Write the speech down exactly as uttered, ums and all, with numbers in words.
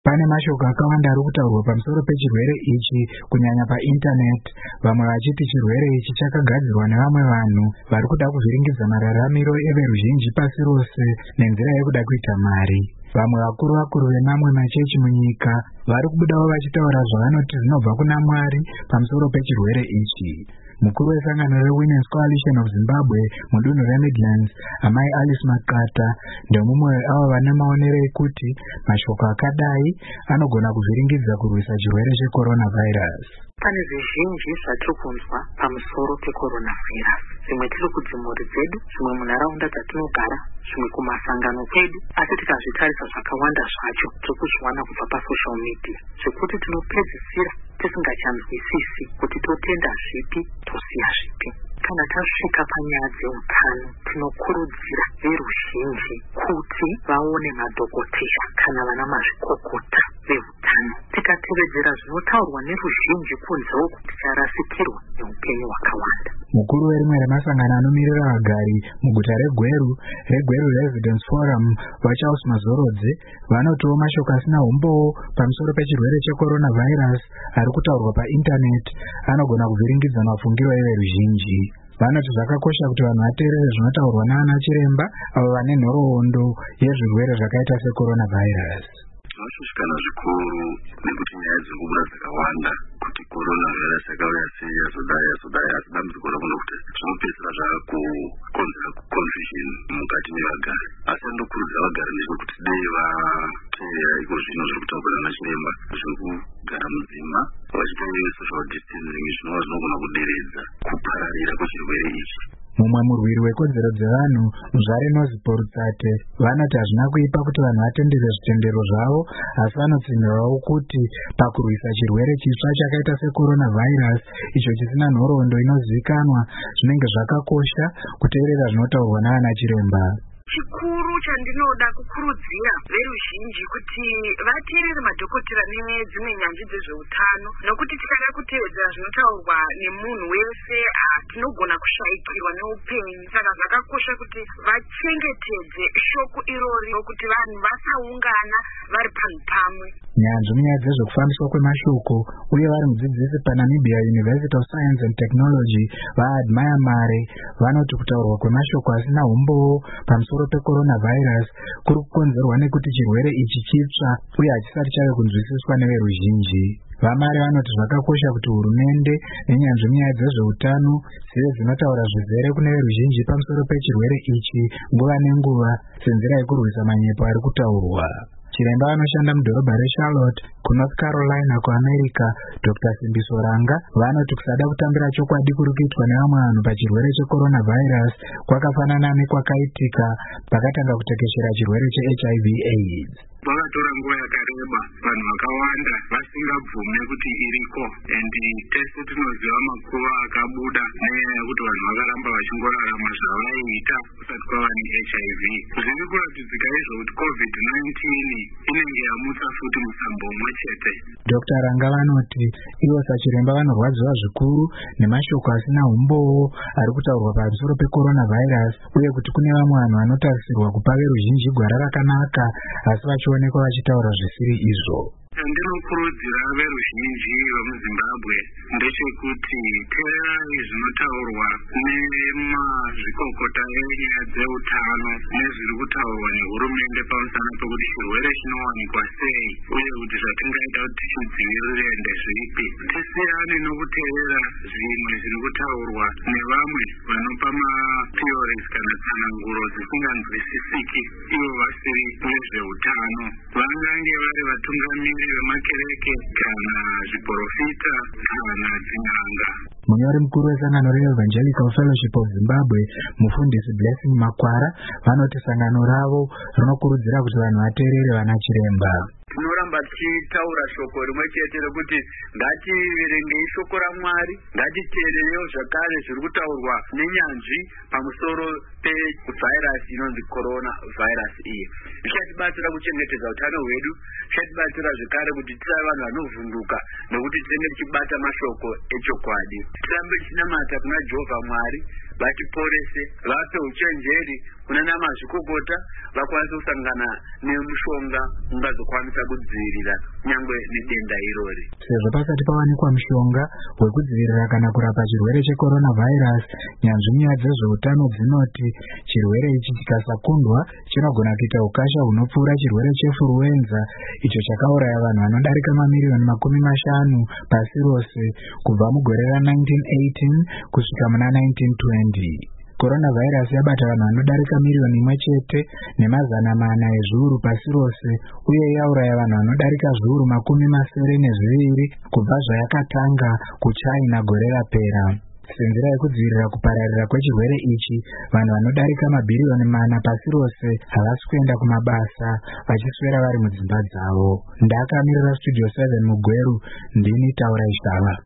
Pane mashoko akawanda ari kutaurwa pamusoro pechirwere ichi kunyanya painternet, vamwe vachiti chirwere ichi chakagadzirwa nevamwe vanhu vari kuda kuvhiringidza mararamiro everuzhinji pasi rose nenzira yekuda kuita mari. Vamwe vakuru vakuru vemamwe machechi munyika vari kubudawo vachitaura zvavanoti zvinobva kuna Mwari pamusoro pechirwere ichi. Mukuru wesangano reWomen's Coalition of Zimbabwe mudunhu reMidlands, Amai Alice Makata, ndomumwe avo vane maonero ekuti mashoko akadai anogona kuvhiringidza kurwisa chirwere checoronavirus. Pane zvizhinji zvatiri kunzwa pamusoro pecoronavirus. Zvimwe tiri kudzimhuri dzedu, zvimwe munharaunda dzatinogara, zvimwe kumasangano kwedu, asi tikazvitarisa zvakawanda zvacho tiri kuzviwana kubva pasocial media, zvekuti tinopedzisira tisingachanzwisisi kuti totenda zvipi tosiya zvipi. Kana tasvika panyaya dzeutano, tinokurudzira veruzhinji kuti vaone madhokoteya kana vana mazvikokota veutano. Tikatevedzera zvinotaurwa neruzhinji kunze uku, ticharasikirwa neupenyu hwakawanda. Mukuru werimwe remasangano anomirira vagari muguta reGweru, reGweru Residence Forum, vaCharles Mazorodze, vanotiwo mashoko asina umbowo pamusoro pechirwere checoronavirus ari kutaurwa painternet anogona kuvhiringidza mafungiro everuzhinji. Vanoti zvakakosha kuti vanhu vateerere zvinotaurwa naana chiremba avo vane nhoroondo yezvirwere zvakaita secoronavirus. Zvashushikana zvikuru nekuti nyaya dziri kubuda dzakawanda kuti coronavirus yakauya sei yazodai yazodai, asi dambudziko rakuno kuti zvinopedzisira zvaakukonzera confusion mukati mevagari. Asi anokurudzira vagari ndechekuti dei vateerera iko zvino zviri kutaurwa naana chiremba zvekugara mudzimba vachiteerera social distancing, zvinova zvinogona kuderedza kupararira kwechirwere ichi. Mumwe murwiri wekodzero dzevanhu, Muzvare Nozipo Rutsate, vanoti hazvina kuipa kuti vanhu vatendere zvitendero zvavo, asi vanotsimbirawo kuti pakurwisa chirwere chitsva chakaita secoronavirus icho chisina nhoroondo inozivikanwa, zvinenge zvakakosha kuteerera zvinotaurwa naana chiremba. Chikuru chandinoda kukurudzira veruzhinji kuti vateerere madhokotera nedzimwe nyanzvi dzezveutano, nokuti tikada kuteedzera zvinotaurwa nemunhu wese tinogona kushaikirwa neupenyu. Saka zvakakosha kuti vachengetedze shoko irori rokuti vanhu vasaungana vari panhu pamwe. Nyanzvi munyaya dzezvekufambiswa kwemashoko uye vari mudzidzisi paNamibia University of Science and Technology, vaAdmire Mare, vanoti kutaurwa kwemashoko asina umbowo pamusoro pecoronavirus kuri kukonzerwa nekuti chirwere ichi chitsva uye hachisati chave kunzwisiswa neveruzhinji. Vamare vanoti zvakakosha kuti hurumende nenyanzvi munyaya dzezveutano zive dzinotaura zvizere kune veruzhinji pamusoro pechirwere ichi nguva nenguva senzira yekurwisa manyepo ari kutaurwa. Chiremba anoshanda mudhorobha reCharlotte kuNorth Carolina kuAmerica, Doctor Simbiso Ranga, vanoti kusada kutambira chokwadi kuri kuitwa nevamwe vanhu pachirwere checoronavirus kwakafanana nekwakaitika pakatanga kutekeshera chirwere cheH I V AIDS. Vakatora nguva yakareba vanhu vakawanda vasingabvume kuti iriko, and tese tinoziva makuva akabuda nenyaya yekuti vanhu vakaramba vachingorarama zvavaiita kusati kwava neH I V. Zviri kuratidzika izvo kuti COVID nineteen inenge yamutsa futi musambo umwe chete. Doctor Ranga vanoti ivo sachiremba vanorwadziwa zvikuru nemashoko asina umbowo ari kutaurwa pamusoro pecoronavirus, uye kuti kune vamwe vanhu vanotarisirwa kupa veruzhinji gwara rakanaka asi vachionekwa vachitaura zvisiri izvo. Ndinokurudzira veruzhinji vemuZimbabwe ndechekuti teererai zvinotaurwa nemazvikokota enyaya dzeutano nezviri kutaurwa nehurumende pamusana pekuti chirwere chinowanikwa sei uye kuti zvatingaita kuti tichidzivirire ndezvipi. Tisiyane nokuteerera zvimwe zviri kutaurwa nevamwe vanopa matheories kana tsananguro dzisinganzwisisiki ivo vasiri vezveutano. Vangange vari vatungamiri vemakereke kana zviprofita kana dzin'anga. Munyori mukuru wesangano reEvangelical Fellowship of Zimbabwe, mufundisi Blessing Makwara, vanoti sangano ravo rinokurudzira kuti vanhu vateerere vana chiremba. Tinoramba tichitaura shoko rimwe chete rekuti ngativerengei shoko raMwari, ngatiteererewo zvakare zviri kutaurwa nenyanzvi pamusoro pevhairasi inonzi corona virus iyi. Zvichatibatsira kuchengetedza utano hwedu, zvichatibatsira zvakare kuti tirave vanhu vanovhunduka nekuti tinenge tichibata mashoko echokwadi. Tirambe tichinamata kuna Jehovha Mwari vatiporese, vape uchenjeri kunana mazvikokota, vakwanise kusangana nemushonga ungazokwanisa kudzivirira nyangwe nedenda irori. Sezvo pasati pawanikwa mushonga wekudzivirira kana kurapa chirwere cheCoronavirus, nyanzvi nyaya dzezveutano dzinoti chirwere ichi chikasakundwa chinogona kuita ukasha hunopfuura chirwere chefluenza, icho chakauraya vanhu vanodarika mamiliyoni makumi mashanu pasi rose kubva mugore ra-nineteen eighteen kusvika muna nineteen twenty. Coronavirus yabata vanhu vanodarika miliyoni imwe chete nemazana mana ezviuru pasi rose, uye yauraya vanhu vanodarika zviuru makumi masere nezviviri kubva zvayakatanga kuChina gore rapera. Senzira yekudzivirira kupararira kwechirwere ichi, vanhu vanodarika mabhiriyoni mana pasi rose havasi kuenda kumabasa, vachiswera vari mudzimba dzavo. Ndakamirira Studio seven Mugweru, ndini Taura Ishava.